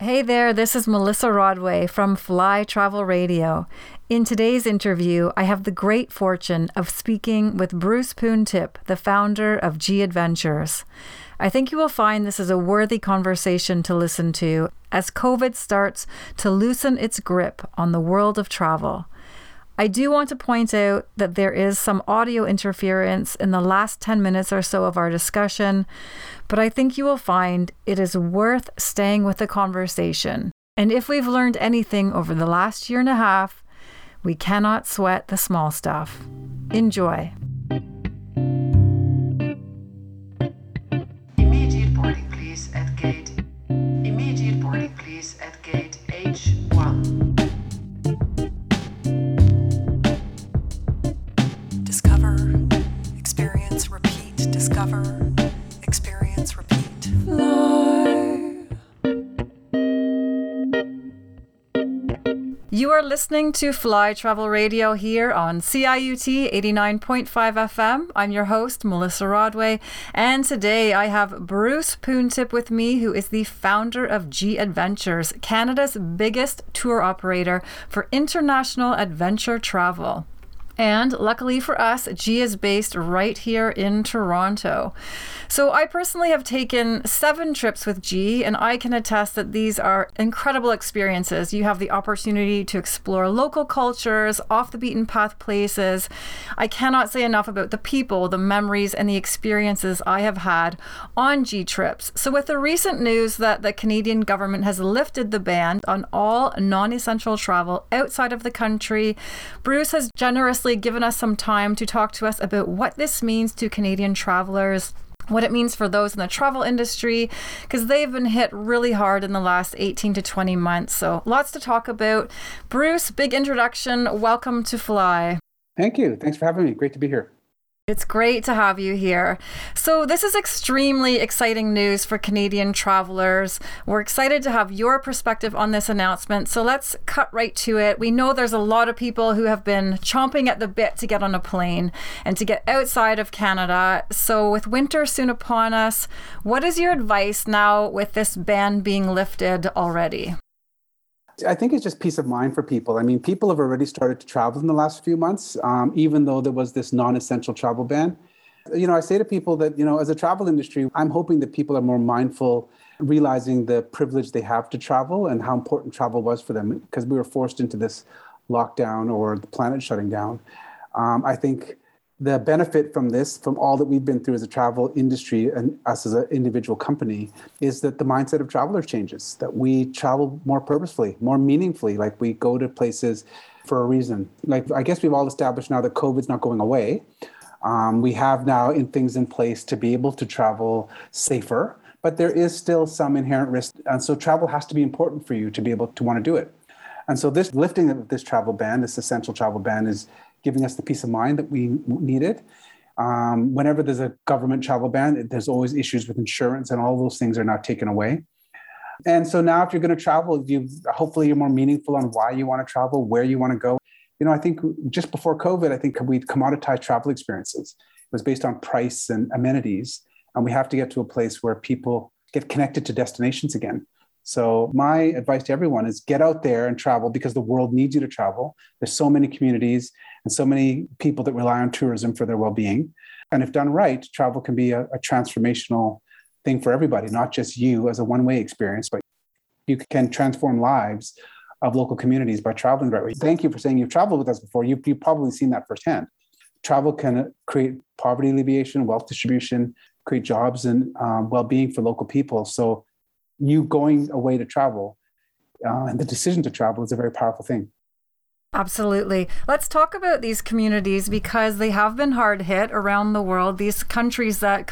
Hey there, this is Melissa Rodway from Fly Travel Radio. In today's interview, I have the great fortune of speaking with Bruce Poon-Tip, the founder of G Adventures. I think you will find this is a worthy conversation to listen to as COVID starts to loosen its grip on the world of travel. I do want to point out that there is some audio interference in the last 10 minutes or so of our discussion, but I think you will find it is worth staying with the conversation. And if we've learned anything over the last year and a half, we cannot sweat the small stuff. Enjoy. Immediate boarding please at gate. Immediate boarding please at gate H1. Experience, repeat, discover, experience, repeat. Fly. You are listening to Fly Travel Radio here on CIUT 89.5 FM. I'm your host, Melissa Rodway, and today I have Bruce Poon-Tip with me, who is the founder of G Adventures, Canada's biggest tour operator for international adventure travel. And luckily for us, G is based right here in Toronto. So I personally have taken 7 trips with G, and I can attest that these are incredible experiences. You have the opportunity to explore local cultures, off the beaten path places. I cannot say enough about the people, the memories, and the experiences I have had on G trips. So with the recent news that the Canadian government has lifted the ban on all non-essential travel outside of the country, Bruce has generously given us some time to talk to us about what this means to Canadian travelers, what it means for those in the travel industry, because they've been hit really hard in the last 18 to 20 months. So lots to talk about. Bruce, big introduction. Welcome to Fly. Thank you. Thanks for having me. Great to be here. It's great to have you here. So this is extremely exciting news for Canadian travelers. We're excited to have your perspective on this announcement. So let's cut right to it. We know there's a lot of people who have been chomping at the bit to get on a plane and to get outside of Canada. So with winter soon upon us, what is your advice now with this ban being lifted already? I think it's just peace of mind for people. I mean, people have already started to travel in the last few months, even though there was this non-essential travel ban. I say to people that, as a travel industry, I'm hoping that people are more mindful, realizing the privilege they have to travel and how important travel was for them because we were forced into this lockdown or the planet shutting down. I think the benefit from this, from all that we've been through as a travel industry and us as an individual company, is that the mindset of travelers changes, that we travel more purposefully, more meaningfully, like we go to places for a reason. Like, I guess we've all established now that COVID's not going away. We have now things in place to be able to travel safer, but there is still some inherent risk. And so travel has to be important for you to be able to want to do it. And so this lifting of this travel ban, this essential travel ban, is giving us the peace of mind that we needed. Whenever there's a government travel ban, there's always issues with insurance, and all those things are now taken away. And so now if you're going to travel, hopefully you're more meaningful on why you want to travel, where you want to go. I think just before COVID, I think we'd commoditized travel experiences. It was based on price and amenities. And we have to get to a place where people get connected to destinations again. So my advice to everyone is get out there and travel because the world needs you to travel. There's so many communities and so many people that rely on tourism for their well-being. And if done right, travel can be a transformational thing for everybody, not just you as a one-way experience, but you can transform lives of local communities by traveling the right way. Thank you for saying you've traveled with us before. You've probably seen that firsthand. Travel can create poverty alleviation, wealth distribution, create jobs and well-being for local people. So you going away to travel and the decision to travel is a very powerful thing. Absolutely. Let's talk about these communities because they have been hard hit around the world. These countries that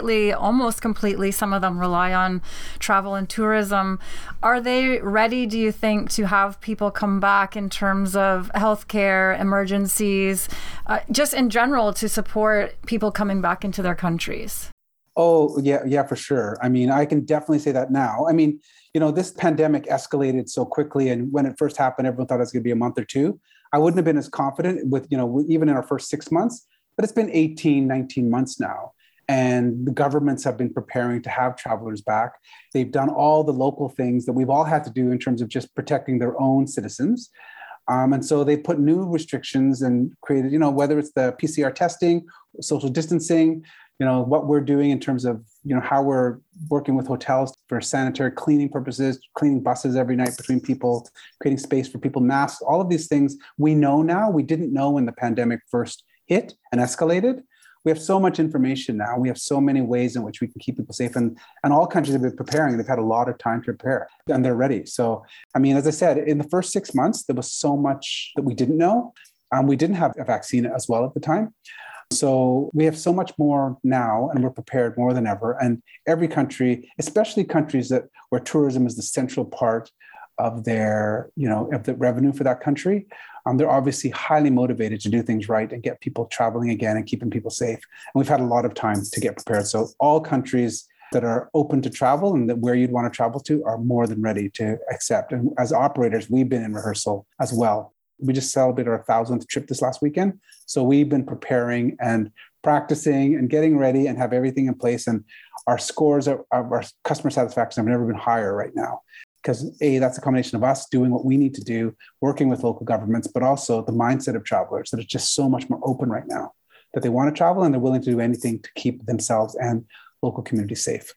almost completely, some of them rely on travel and tourism. Are they ready, do you think, to have people come back in terms of healthcare, emergencies, just in general to support people coming back into their countries? Oh, yeah, for sure. I mean, I can definitely say that now. I mean, this pandemic escalated so quickly. And when it first happened, everyone thought it was going to be a month or two. I wouldn't have been as confident with, even in our first 6 months, but it's been 18, 19 months now. and the governments have been preparing to have travelers back. They've done all the local things that we've all had to do in terms of just protecting their own citizens. And so they put new restrictions and created, whether it's the PCR testing, social distancing, what we're doing in terms of, how we're working with hotels for sanitary cleaning purposes, cleaning buses every night between people, creating space for people, masks, all of these things we know now. We didn't know when the pandemic first hit and escalated. We have so much information now. We have so many ways in which we can keep people safe. And all countries have been preparing. They've had a lot of time to prepare and they're ready. So, as I said, in the first 6 months, there was so much that we didn't know. We didn't have a vaccine as well at the time. So we have so much more now, and we're prepared more than ever. And every country, especially countries where tourism is the central part of their, of the revenue for that country, they're obviously highly motivated to do things right and get people traveling again and keeping people safe. And we've had a lot of time to get prepared. So all countries that are open to travel and that where you'd want to travel to are more than ready to accept. And as operators, we've been in rehearsal as well. We just celebrated our 1,000th trip this last weekend. So we've been preparing and practicing and getting ready and have everything in place. And our scores, our customer satisfaction have never been higher right now. Because that's a combination of us doing what we need to do, working with local governments, but also the mindset of travelers that it's just so much more open right now, that they want to travel and they're willing to do anything to keep themselves and local communities safe.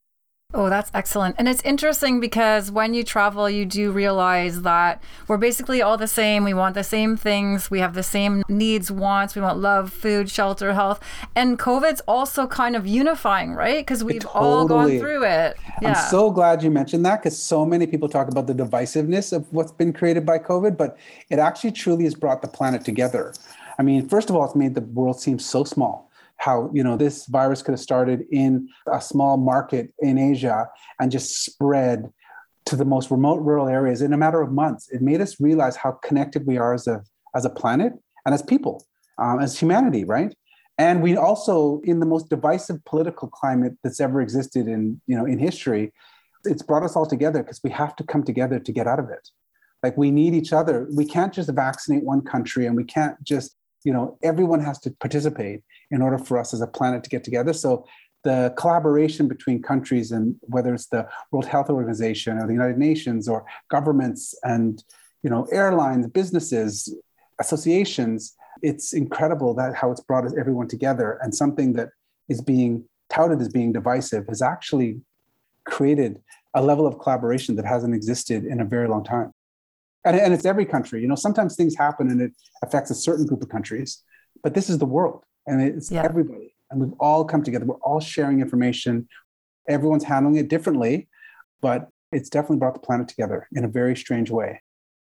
Oh, that's excellent. And it's interesting because when you travel, you do realize that we're basically all the same. We want the same things. We have the same needs, wants. We want love, food, shelter, health. And COVID's also kind of unifying, right? Because we've all gone through it. Yeah. I'm so glad you mentioned that because so many people talk about the divisiveness of what's been created by COVID, but it actually truly has brought the planet together. First of all, it's made the world seem so small. How, this virus could have started in a small market in Asia and just spread to the most remote rural areas in a matter of months. It made us realize how connected we are as a planet and as people, as humanity, right? And we also, in the most divisive political climate that's ever existed in history, it's brought us all together because we have to come together to get out of it. Like we need each other. We can't just vaccinate one country and we can't just everyone has to participate in order for us as a planet to get together. So the collaboration between countries and whether it's the World Health Organization or the United Nations or governments and, airlines, businesses, associations, it's incredible that how it's brought everyone together. And something that is being touted as being divisive has actually created a level of collaboration that hasn't existed in a very long time. And it's every country. Sometimes things happen and it affects a certain group of countries, but this is the world and it's everybody. And we've all come together. We're all sharing information. Everyone's handling it differently, but it's definitely brought the planet together in a very strange way.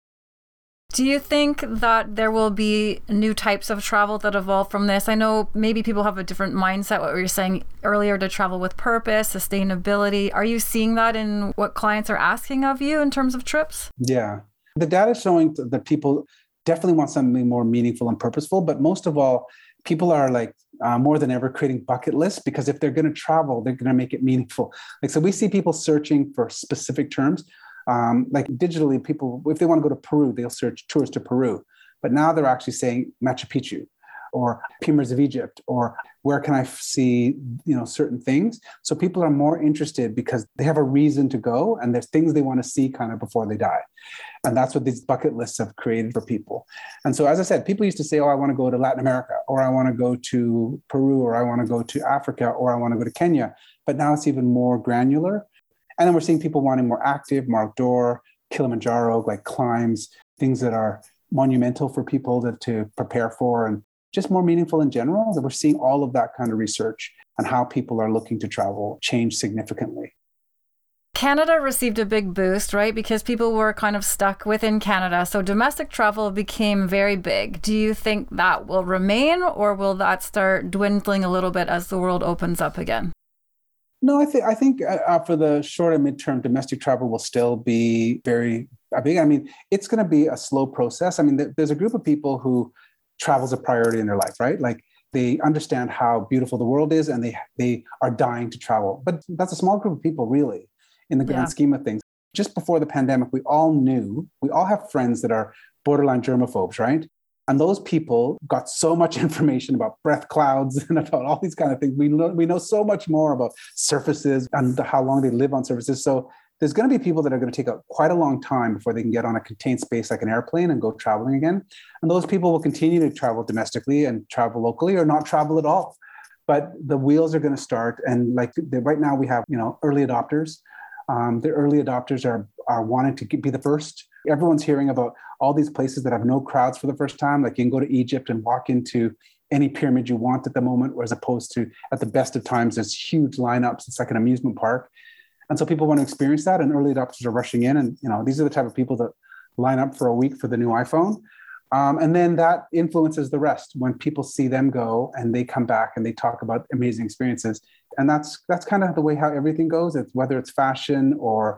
Do you think that there will be new types of travel that evolve from this? I know maybe people have a different mindset, what we were saying earlier, to travel with purpose, sustainability. Are you seeing that in what clients are asking of you in terms of trips? Yeah. The data is showing that people definitely want something more meaningful and purposeful, but most of all, people are more than ever creating bucket lists because if they're going to travel, they're going to make it meaningful. So we see people searching for specific terms, digitally, people, if they want to go to Peru, they'll search tours to Peru, but now they're actually saying Machu Picchu or Pyramids of Egypt or where can I see, certain things. So people are more interested because they have a reason to go and there's things they want to see kind of before they die. And that's what these bucket lists have created for people. And so, as I said, people used to say, I want to go to Latin America, or I want to go to Peru, or I want to go to Africa, or I want to go to Kenya. But now it's even more granular. And then we're seeing people wanting more active, more outdoor, Kilimanjaro, like climbs, things that are monumental for people to prepare for and just more meaningful in general. That we're seeing all of that kind of research and how people are looking to travel change significantly. Canada received a big boost, right? Because people were kind of stuck within Canada. So domestic travel became very big. Do you think that will remain or will that start dwindling a little bit as the world opens up again? No, I think for the short and midterm, domestic travel will still be very big. It's going to be a slow process. There's a group of people who travel is a priority in their life, right? Like they understand how beautiful the world is and they are dying to travel. But that's a small group of people, really, in the grand scheme of things. Just before the pandemic, we all have friends that are borderline germaphobes, right? And those people got so much information about breath clouds and about all these kind of things. We know so much more about surfaces and how long they live on surfaces. So there's going to be people that are going to take quite a long time before they can get on a contained space like an airplane and go traveling again. And those people will continue to travel domestically and travel locally or not travel at all. But the wheels are going to start. And right now we have, early adopters. The early adopters are wanting to be the first. Everyone's hearing about all these places that have no crowds for the first time. Like you can go to Egypt and walk into any pyramid you want at the moment, as opposed to at the best of times, there's huge lineups. It's like an amusement park. And so people want to experience that, and early adopters are rushing in. And these are the type of people that line up for a week for the new iPhone. And then that influences the rest when people see them go and they come back and they talk about amazing experiences. And that's kind of the way how everything goes. It's whether it's fashion or,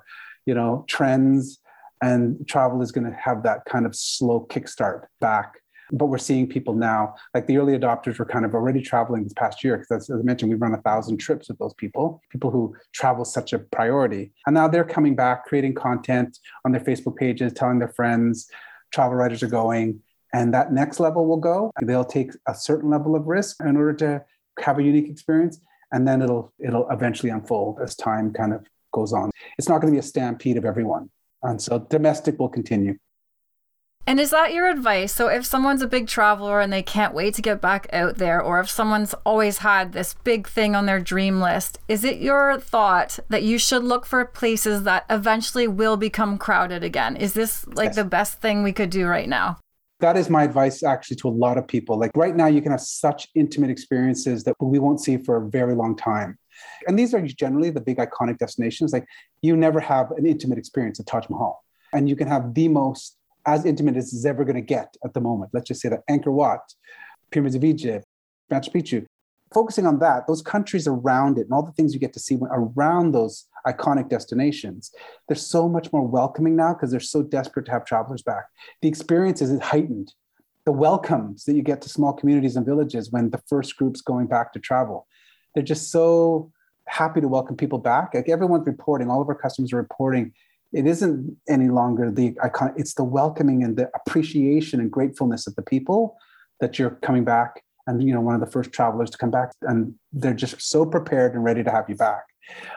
trends, and travel is going to have that kind of slow kickstart back. But we're seeing people now, like the early adopters were kind of already traveling this past year, because as I mentioned, we've run 1,000 trips with those people who travel such a priority. And now they're coming back, creating content on their Facebook pages, telling their friends, travel writers are going, and that next level will go. They'll take a certain level of risk in order to have a unique experience. And then it'll eventually unfold as time kind of goes on. It's not going to be a stampede of everyone. And so domestic will continue. And is that your advice? So if someone's a big traveler and they can't wait to get back out there, or if someone's always had this big thing on their dream list, is it your thought that you should look for places that eventually will become crowded again? Is this Yes. the best thing we could do right now? That is my advice actually to a lot of people. Like right now, you can have such intimate experiences that we won't see for a very long time. And these are generally the big iconic destinations. Like you never have an intimate experience at Taj Mahal. And you can have the most as intimate as it's ever going to get at the moment. Let's just say that Angkor Wat, Pyramids of Egypt, Machu Picchu. Focusing on that, those countries around it and all the things you get to see around those iconic destinations, they're so much more welcoming now because they're so desperate to have travelers back. The experience is heightened. The welcomes that you get to small communities and villages when the first group's going back to travel, they're just so happy to welcome people back. Like everyone's reporting, all of our customers are reporting, it isn't any longer the iconic, it's the welcoming and the appreciation and gratefulness of the people that you're coming back and, one of the first travelers to come back, and they're just so prepared and ready to have you back.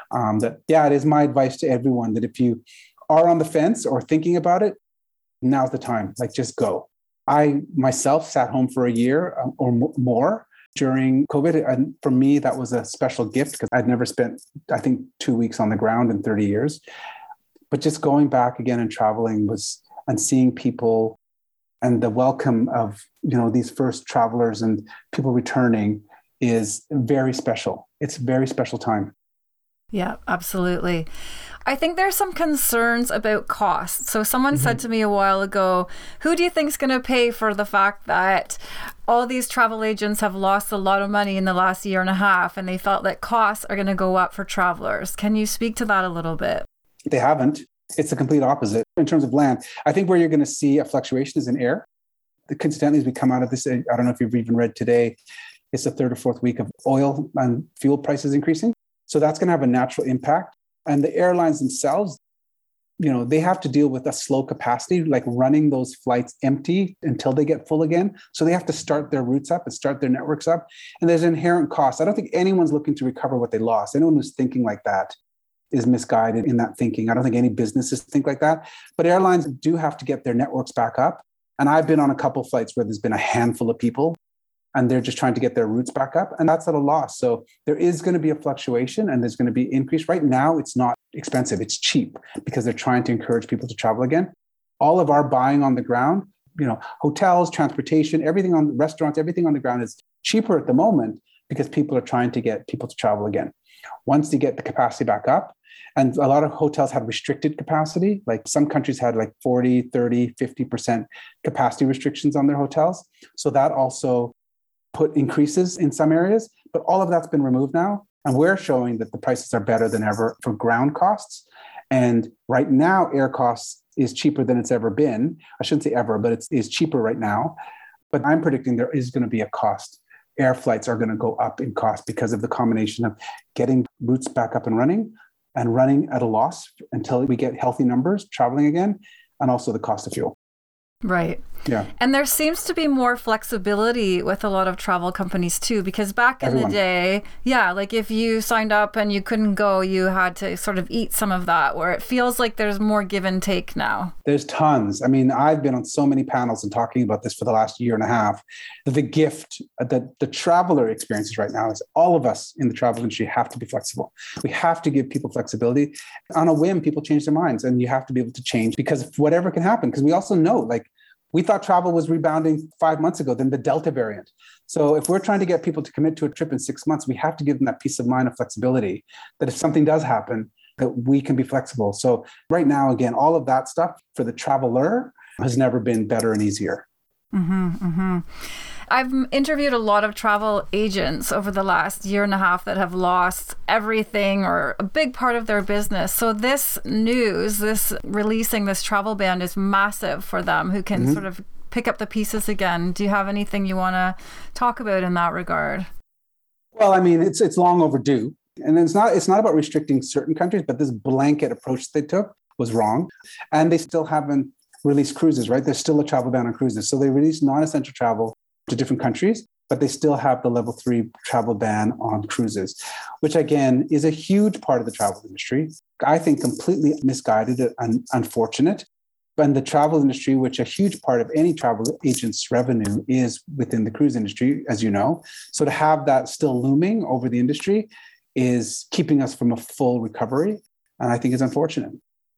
It is my advice to everyone that if you are on the fence or thinking about it, now's the time, just go. I myself sat home for a year or more during COVID. And for me, that was a special gift because I'd never spent, I think, 2 weeks on the ground in 30 years. But just going back again and traveling and seeing people and the welcome of, these first travelers and people returning is very special. It's a very special time. Yeah, absolutely. I think there's some concerns about costs. So someone said to me a while ago, who do you think is going to pay for the fact that all these travel agents have lost a lot of money in the last year and a half, and they felt that costs are going to go up for travelers? Can you speak to that a little bit? They haven't. It's the complete opposite in terms of land. I think where you're going to see a fluctuation is in air. Coincidentally, as we come out of this, I don't know if you've even read today, it's the third or fourth week of oil and fuel prices increasing. So that's going to have a natural impact. And the airlines themselves, they have to deal with a slow capacity, like running those flights empty until they get full again. So they have to start their routes up and start their networks up. And there's inherent costs. I don't think anyone's looking to recover what they lost. Anyone who's thinking like that is misguided in that thinking. I don't think any businesses think like that. But airlines do have to get their networks back up. And I've been on a couple of flights where there's been a handful of people and they're just trying to get their routes back up. And that's at a loss. So there is going to be a fluctuation and there's going to be increase. Right now, it's not expensive. It's cheap because they're trying to encourage people to travel again. All of our buying on the ground, hotels, transportation, everything on restaurants, everything on the ground is cheaper at the moment because people are trying to get people to travel again. Once they get the capacity back up, and a lot of hotels had restricted capacity, like some countries had 40, 30, 50% capacity restrictions on their hotels. So that also put increases in some areas, but all of that's been removed now. And we're showing that the prices are better than ever for ground costs. And right now, air costs is cheaper than it's ever been. I shouldn't say ever, but it's cheaper right now. But I'm predicting there is going to be a cost. Air flights are going to go up in cost because of the combination of getting routes back up and running at a loss until we get healthy numbers traveling again, and also the cost of fuel. Right. Yeah. And there seems to be more flexibility with a lot of travel companies too, because back in the day, like if you signed up and you couldn't go, you had to sort of eat some of that, where it feels like there's more give and take now. There's tons. I mean, I've been on so many panels and talking about this for the last year and a half. The gift that the traveler experiences right now is all of us in the travel industry have to be flexible. We have to give people flexibility. On a whim, people change their minds, and you have to be able to change because whatever can happen. Because we also know, like, we thought travel was rebounding 5 months ago, then the Delta variant. So if we're trying to get people to commit to a trip in 6 months, we have to give them that peace of mind of flexibility that if something does happen, that we can be flexible. So right now, again, all of that stuff for the traveler has never been better and easier. I've interviewed a lot of travel agents over the last year and a half that have lost everything or a big part of their business. So this news, this releasing this travel ban is massive for them who can sort of pick up the pieces again. Do you have anything you want to talk about in that regard? Well, I mean, it's long overdue. And it's not about restricting certain countries, but this blanket approach they took was wrong. And they still haven't released cruises, right? There's still a travel ban on cruises. So they released non-essential travel to different countries, but they still have the level 3 travel ban on cruises, which again is a huge part of the travel industry. I think completely misguided and unfortunate. And the travel industry, which a huge part of any travel agent's revenue is within the cruise industry, as you know. So to have that still looming over the industry is keeping us from a full recovery. And I think it's unfortunate.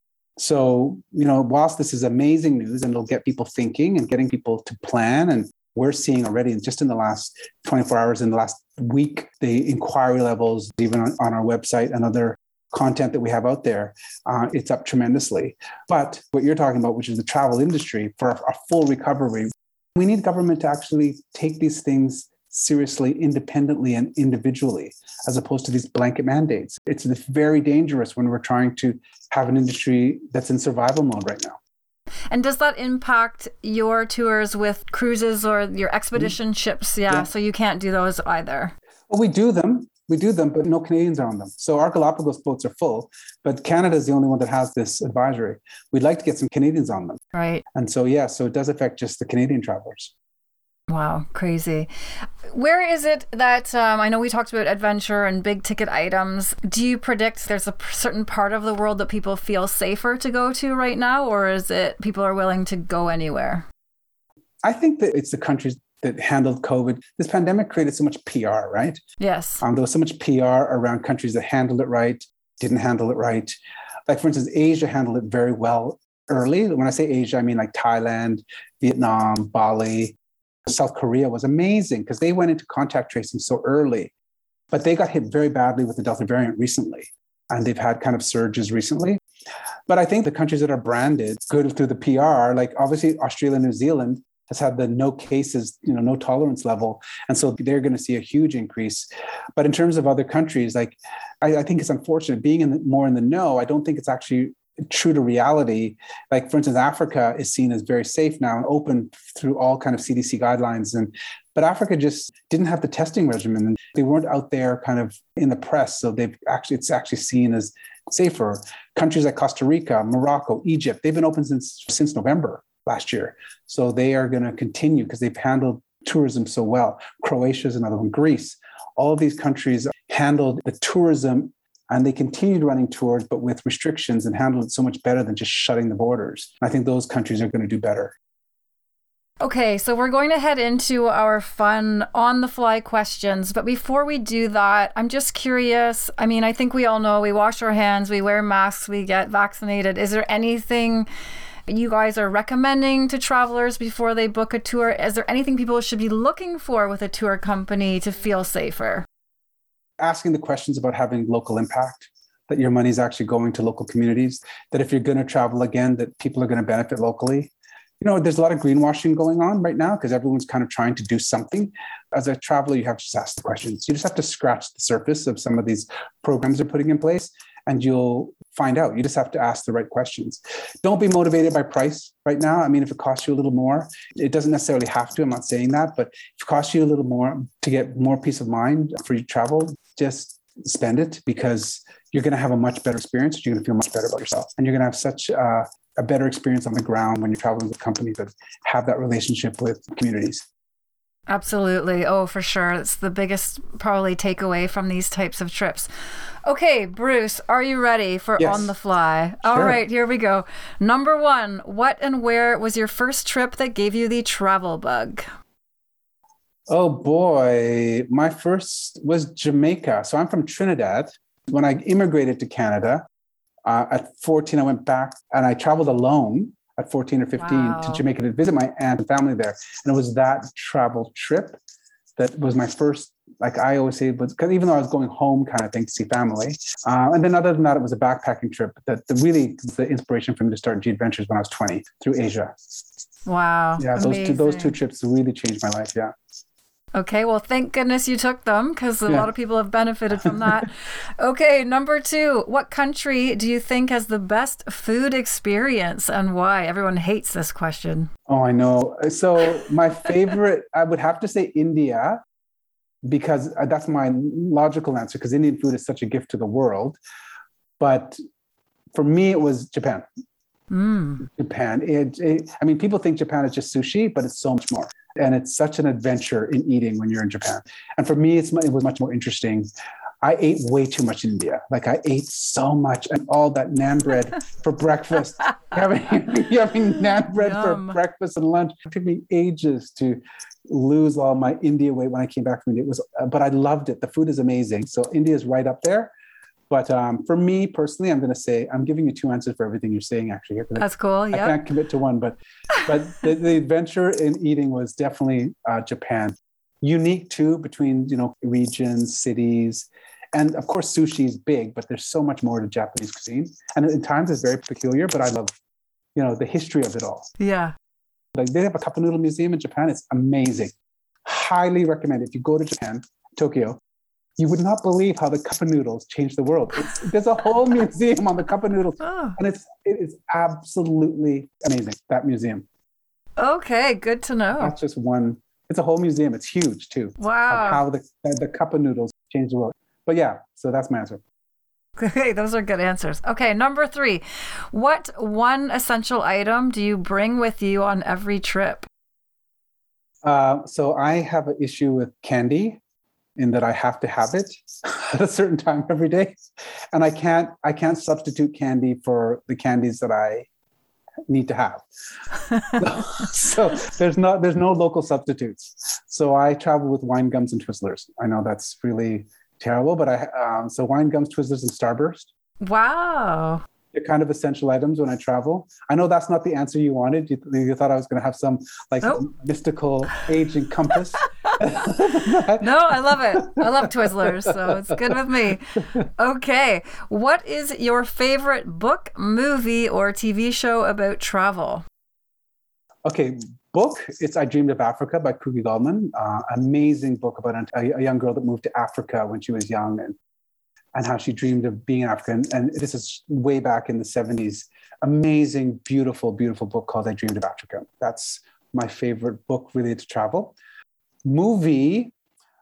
So, whilst this is amazing news and it'll get people thinking and getting people to plan, and we're seeing already just in the last 24 hours, in the last week, the inquiry levels, even on our website and other content that we have out there, it's up tremendously. But what you're talking about, which is the travel industry, for a full recovery, we need government to actually take these things seriously, independently and individually, as opposed to these blanket mandates. It's very dangerous when we're trying to have an industry that's in survival mode right now. And does that impact your tours with cruises or your expedition ships? Yeah, so you can't do those either. Well, we do them, but no Canadians are on them. So our Galapagos boats are full, but Canada is the only one that has this advisory. We'd like to get some Canadians on them. Right. And so, so it does affect just the Canadian travelers. Wow, crazy. Where is it that, I know we talked about adventure and big ticket items. Do you predict there's a certain part of the world that people feel safer to go to right now, or is it people are willing to go anywhere? I think that it's the countries that handled COVID. This pandemic created so much PR, right? Yes. There was so much PR around countries that handled it right, didn't handle it right. Like, for instance, Asia handled it very well early. When I say Asia, I mean like Thailand, Vietnam, Bali. South Korea was amazing because they went into contact tracing so early, but they got hit very badly with the Delta variant recently. And they've had kind of surges recently. But I think the countries that are branded good through the PR, like obviously Australia, New Zealand has had the no cases, no tolerance level. And so they're going to see a huge increase. But in terms of other countries, like I think it's unfortunate being more in the know. I don't think it's actually true to reality. Like, for instance, Africa is seen as very safe now and open through all kind of CDC guidelines. But Africa just didn't have the testing regimen, and they weren't out there kind of in the press. So it's actually seen as safer. Countries like Costa Rica, Morocco, Egypt, they've been open since November last year. So they are going to continue because they've handled tourism so well. Croatia is another one, Greece. All of these countries handled the tourism, and they continued running tours, but with restrictions, and handled it so much better than just shutting the borders. I think those countries are going to do better. Okay, so we're going to head into our fun on-the-fly questions. But before we do that, I'm just curious. I mean, I think we all know we wash our hands, we wear masks, we get vaccinated. Is there anything you guys are recommending to travelers before they book a tour? Is there anything people should be looking for with a tour company to feel safer? Asking the questions about having local impact, that your money is actually going to local communities, that if you're going to travel again, that people are going to benefit locally. There's a lot of greenwashing going on right now because everyone's kind of trying to do something. As a traveler, you have to just ask the questions. You just have to scratch the surface of some of these programs they're putting in place, and you'll find out. You just have to ask the right questions. Don't be motivated by price right now. I mean, if it costs you a little more, it doesn't necessarily have to. I'm not saying that, but if it costs you a little more to get more peace of mind for your travel, just spend it, because you're going to have a much better experience. You're going to feel much better about yourself, and you're going to have such a a better experience on the ground when you're traveling with companies that have that relationship with communities. Absolutely. Oh, for sure. It's the biggest probably takeaway from these types of trips. Okay, Bruce, are you ready for Yes. On the Fly? All Sure. right, here we go. Number 1, what and where was your first trip that gave you the travel bug? Oh boy, my first was Jamaica. So I'm from Trinidad. When I immigrated to Canada at 14, I went back and I traveled alone at 14 or 15 Wow. to Jamaica to visit my aunt and family there. And it was that travel trip that was my first, like I always say, because even though I was going home kind of thing to see family. And then other than that, it was a backpacking trip that really was the inspiration for me to start G Adventures when I was 20 through Asia. Wow. Yeah, amazing. those two trips really changed my life. Yeah. Okay, well, thank goodness you took them because a Yeah. lot of people have benefited from that. Okay, number 2, what country do you think has the best food experience and why? Everyone hates this question. Oh, I know. So my favorite, I would have to say India, because that's my logical answer, because Indian food is such a gift to the world. But for me, it was Japan. Japan. I mean, people think Japan is just sushi, but it's so much more. And it's such an adventure in eating when you're in Japan. And for me, it was much more interesting. I ate way too much in India. Like I ate so much and all that naan bread for breakfast. having naan bread Yum. for breakfast and lunch. It took me ages to lose all my India weight when I came back from India. But I loved it. The food is amazing. So India is right up there. But for me personally, I'm going to say, I'm giving you 2 answers for everything you're saying actually here. That's cool. I Yeah. can't commit to one, but the adventure in eating was definitely Japan. Unique too, between regions, cities, and of course sushi is big, but there's so much more to Japanese cuisine, and at times it's very peculiar. But I love, the history of it all. Yeah. Like they have a cup noodle museum in Japan. It's amazing. Highly recommend it. If you go to Japan, Tokyo, you would not believe how the cup of noodles changed the world. There's a whole museum on the cup of noodles, Oh, and it is absolutely amazing. That museum. okay. Good to know. That's just one. It's a whole museum. It's huge too. Wow. Of how the cup of noodles changed the world. But yeah, so that's my answer. Okay, those are good answers. Okay, number 3. What one essential item do you bring with you on every trip? So I have an issue with candy, in that I have to have it at a certain time every day, and I can't substitute candy for the candies that I need to have. So there's no local substitutes. So I travel with wine gums and Twizzlers. I know that's really terrible, but so wine gums, Twizzlers, and Starburst. Wow. They're kind of essential items when I travel. I know that's not the answer you wanted. You thought I was going to have some mystical aging compass. No, I love it. I love Twizzlers, so it's good with me. Okay, what is your favorite book, movie, or TV show about travel? Okay, book. It's I Dreamed of Africa by Kuki Goldman. Amazing book about a young girl that moved to Africa when she was young and how she dreamed of being African. And this is way back in the 70s. Amazing, beautiful, beautiful book called I Dreamed of Africa. That's my favorite book related to travel. Movie,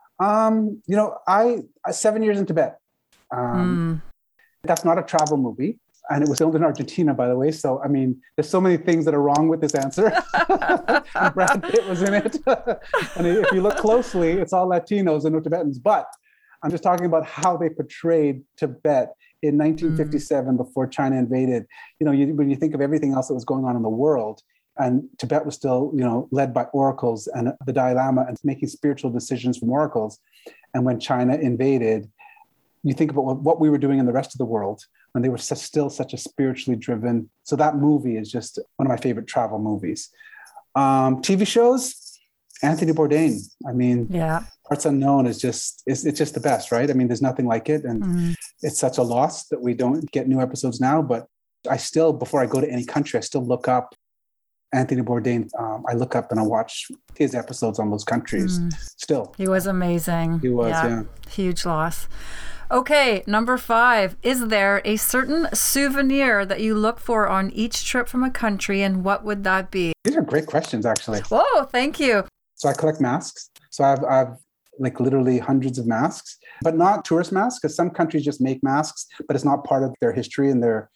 I 7 years in Tibet. That's not a travel movie. And it was filmed in Argentina, by the way. So, I mean, there's so many things that are wrong with this answer. And Brad Pitt was in it. And if you look closely, it's all Latinos and no Tibetans. But I'm just talking about how they portrayed Tibet in 1957 before China invaded. When you think of everything else that was going on in the world, and Tibet was still, led by oracles and the Dalai Lama and making spiritual decisions from oracles. And when China invaded, you think about what we were doing in the rest of the world when they were still such a spiritually driven. So that movie is just one of my favorite travel movies. TV shows, Anthony Bourdain. I mean, Yeah. Parts Unknown it's just the best, right? I mean, there's nothing like it. And it's such a loss that we don't get new episodes now. But I still, before I go to any country, I still look up Anthony Bourdain. I look up and I watch his episodes on those countries still. He was amazing. He was, yeah. Huge loss. Okay, number 5. Is there a certain souvenir that you look for on each trip from a country, and what would that be? These are great questions, actually. Whoa, thank you. So I collect masks. So I've like literally hundreds of masks, but not tourist masks, because some countries just make masks, but it's not part of their history and their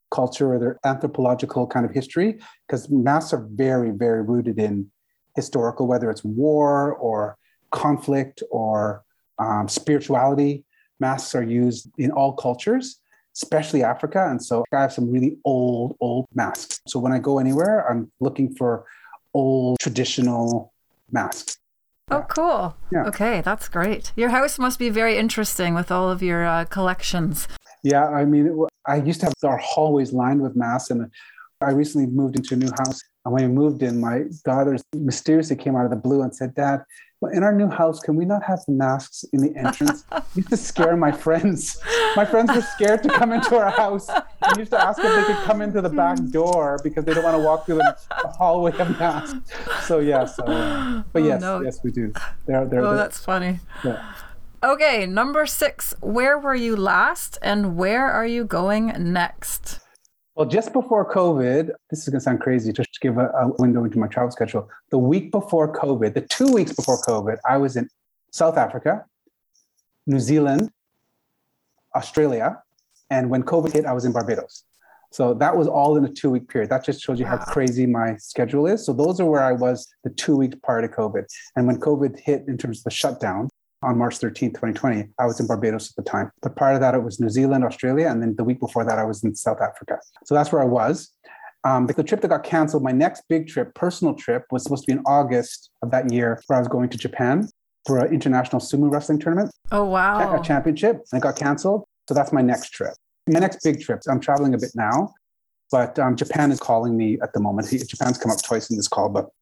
culture or their anthropological kind of history, because masks are very, very rooted in historical, whether it's war or conflict or spirituality. Masks are used in all cultures, especially Africa. And so I have some really old masks. So when I go anywhere, I'm looking for old traditional masks. Oh, cool. Yeah. Okay, that's great. Your house must be very interesting with all of your collections. Yeah, I mean, I used to have our hallways lined with masks, and I recently moved into a new house. And when I moved in, my daughter mysteriously came out of the blue and said, "Dad, well, in our new house, can we not have masks in the entrance?" It used to scare my friends. My friends were scared to come into our house. I used to ask if they could come into the back door because they don't want to walk through the hallway of masks. So yes, but yes, we do. That's funny. Yeah. Okay, number 6. Where were you last, and where are you going next? Well, just before COVID, this is going to sound crazy, just to give a window into my travel schedule. The week before COVID, the 2 weeks before COVID, I was in South Africa, New Zealand, Australia, and when COVID hit, I was in Barbados. So that was all in a 2-week period. That just shows you how crazy my schedule is. So those are where I was the 2 weeks prior to COVID. And when COVID hit in terms of the shutdown, on March 13th, 2020, I was in Barbados at the time. But prior to that, it was New Zealand, Australia, and then the week before that, I was in South Africa. So that's where I was. The trip that got canceled, my next big trip, personal trip, was supposed to be in August of that year, where I was going to Japan for an international sumo wrestling tournament. Oh, wow. A championship, and it got canceled. So that's my next trip. My next big trip. I'm traveling a bit now, but Japan is calling me at the moment. Japan's come up twice in this call, but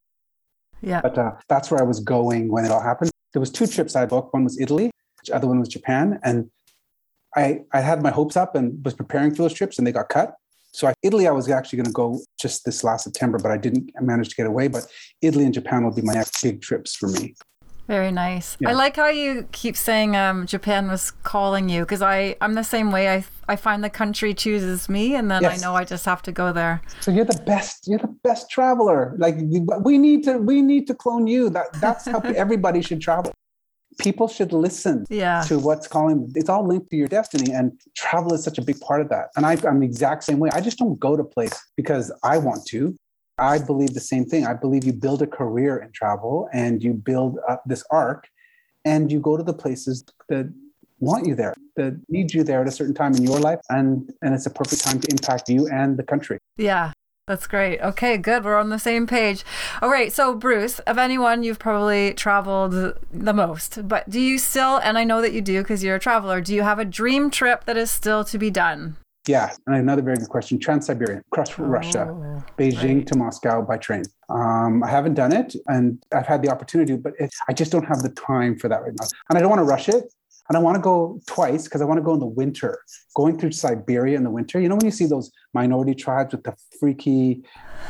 that's where I was going when it all happened. There was 2 trips I booked. One was Italy, the other one was Japan. And I had my hopes up and was preparing for those trips, and they got cut. So Italy, I was actually going to go just this last September, but I didn't manage to get away. But Italy and Japan will be my next big trips for me. Very nice. Yeah. I like how you keep saying Japan was calling you, because I'm the same way. I find the country chooses me, and then I know I just have to go there. So you're the best. You're the best traveler. Like we need to clone you. That's how everybody should travel. People should listen to what's calling. It's all linked to your destiny, and travel is such a big part of that. And I'm the exact same way. I just don't go to place because I want to. I believe the same thing. I believe you build a career in travel, and you build up this arc, and you go to the places that want you there, that need you there at a certain time in your life. And it's a perfect time to impact you and the country. Yeah, that's great. Okay, good. We're on the same page. All right. So Bruce, of anyone, you've probably traveled the most, but do you still, and I know that you do because you're a traveler, do you have a dream trip that is still to be done? Yeah, and another very good question. Trans-Siberian, across Russia, Beijing to Moscow by train. I haven't done it, and I've had the opportunity, but I just don't have the time for that right now. And I don't want to rush it. And I want to go twice because I want to go in the winter, going through Siberia in the winter. You know, when you see those minority tribes with the freaky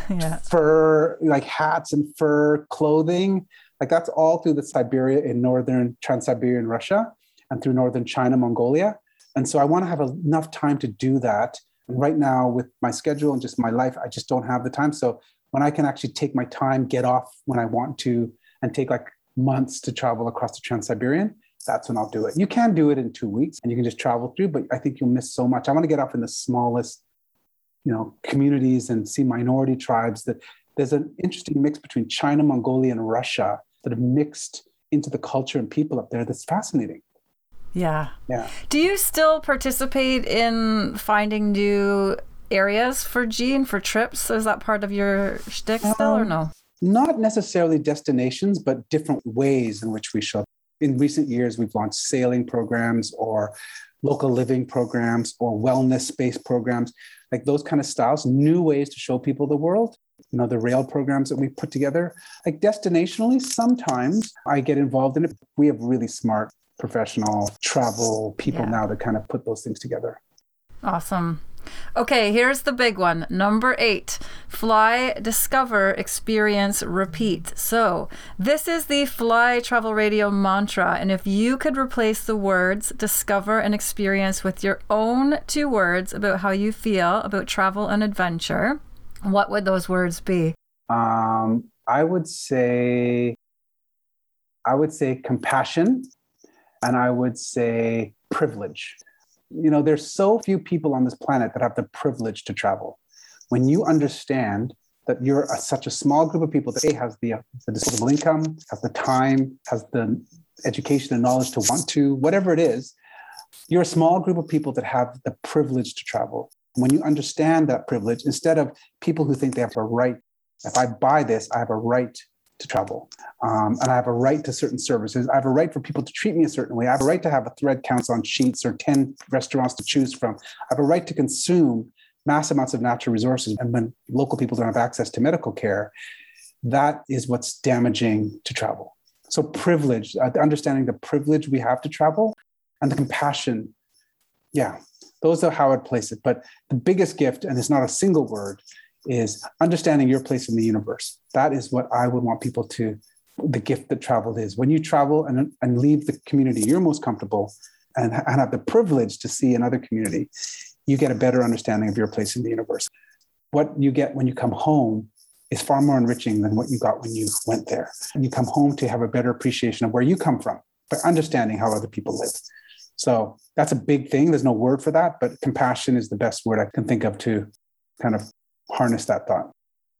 fur, like hats and fur clothing, like that's all through the Siberia in northern Trans-Siberian Russia and through northern China, Mongolia. And so I want to have enough time to do that. And right now with my schedule and just my life, I just don't have the time. So when I can actually take my time, get off when I want to, and take like months to travel across the Trans-Siberian, that's when I'll do it. You can do it in 2 weeks and you can just travel through, but I think you'll miss so much. I want to get off in the smallest, communities and see minority tribes. That there's an interesting mix between China, Mongolia, and Russia that have mixed into the culture and people up there. That's fascinating. Yeah. Yeah. Do you still participate in finding new areas for G and for trips? Is that part of your shtick still or no? Not necessarily destinations, but different ways in which we show. In recent years, we've launched sailing programs or local living programs or wellness-based programs, like those kind of styles, new ways to show people the world. The rail programs that we put together. Like destinationally, sometimes I get involved in it. We have really smart professional travel people now that kind of put those things together. Awesome. Okay, here's the big one. Number 8, fly, discover, experience, repeat. So this is the Fly Travel Radio mantra. And if you could replace the words discover and experience with your own 2 words about how you feel about travel and adventure, what would those words be? I would say compassion, and I would say privilege. there's so few people on this planet that have the privilege to travel. When you understand that you're such a small group of people that has the disposable income, has the time, has the education and knowledge to want to, whatever it is, you're a small group of people that have the privilege to travel. When you understand that privilege, instead of people who think they have a right, if I buy this, I have a right to travel. And I have a right to certain services. I have a right for people to treat me a certain way. I have a right to have a thread counts on sheets or 10 restaurants to choose from. I have a right to consume mass amounts of natural resources. And when local people don't have access to medical care, that is what's damaging to travel. So privilege, understanding the privilege we have to travel and the compassion. Yeah, those are how I'd place it. But the biggest gift, and it's not a single word, is understanding your place in the universe. That is what I would want people to, the gift that travel is. When you travel and leave the community you're most comfortable and have the privilege to see another community, you get a better understanding of your place in the universe. What you get when you come home is far more enriching than what you got when you went there. And you come home to have a better appreciation of where you come from, by understanding how other people live. So that's a big thing. There's no word for that, but compassion is the best word I can think of to kind of harness that thought.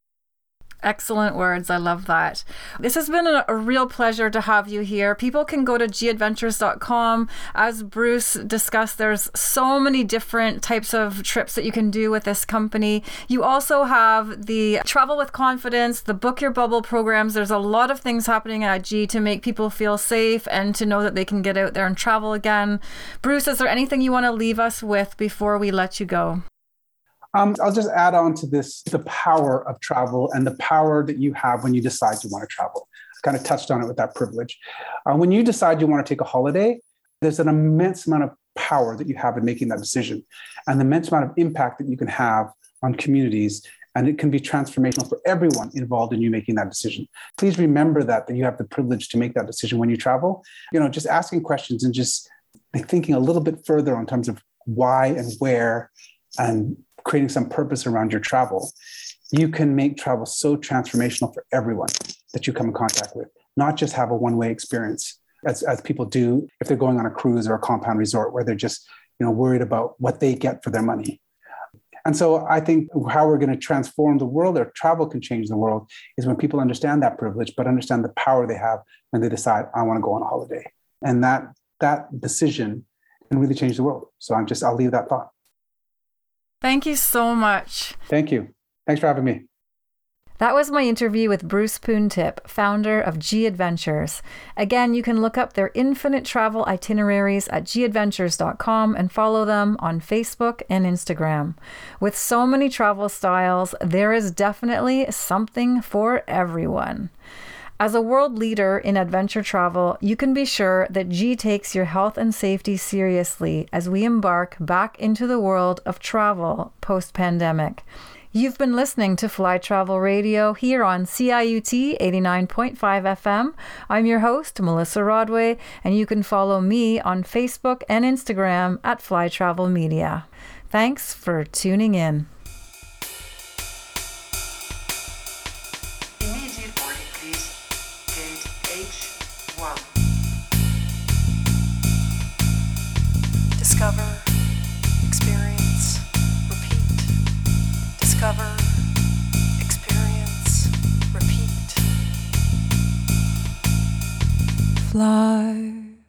Excellent words. I love that. This has been a real pleasure to have you here. People can go to gadventures.com. As Bruce discussed, there's so many different types of trips that you can do with this company. You also have the Travel with Confidence, the Book Your Bubble programs. There's a lot of things happening at G to make people feel safe and to know that they can get out there and travel again. Bruce, is there anything you want to leave us with before we let you go? I'll just add on to this, the power of travel and the power that you have when you decide you want to travel. I kind of touched on it with that privilege. When you decide you want to take a holiday, there's an immense amount of power that you have in making that decision and the immense amount of impact that you can have on communities. And it can be transformational for everyone involved in you making that decision. Please remember that you have the privilege to make that decision when you travel. Just asking questions and just thinking a little bit further in terms of why and where and creating some purpose around your travel, you can make travel so transformational for everyone that you come in contact with, not just have a one-way experience as people do if they're going on a cruise or a compound resort where they're just worried about what they get for their money. And so I think how we're going to transform the world, or travel can change the world, is when people understand that privilege, but understand the power they have when they decide, I want to go on a holiday. And that decision can really change the world. So I'll leave that thought. Thank you so much. Thank you. Thanks for having me. That was my interview with Bruce Poontip, founder of G Adventures. Again, you can look up their infinite travel itineraries at gadventures.com and follow them on Facebook and Instagram. With so many travel styles, there is definitely something for everyone. As a world leader in adventure travel, you can be sure that G takes your health and safety seriously as we embark back into the world of travel post-pandemic. You've been listening to Fly Travel Radio here on CIUT 89.5 FM. I'm your host, Melissa Rodway, and you can follow me on Facebook and Instagram at Fly Travel Media. Thanks for tuning in. Discover, experience, repeat. Discover, experience, repeat. Fly.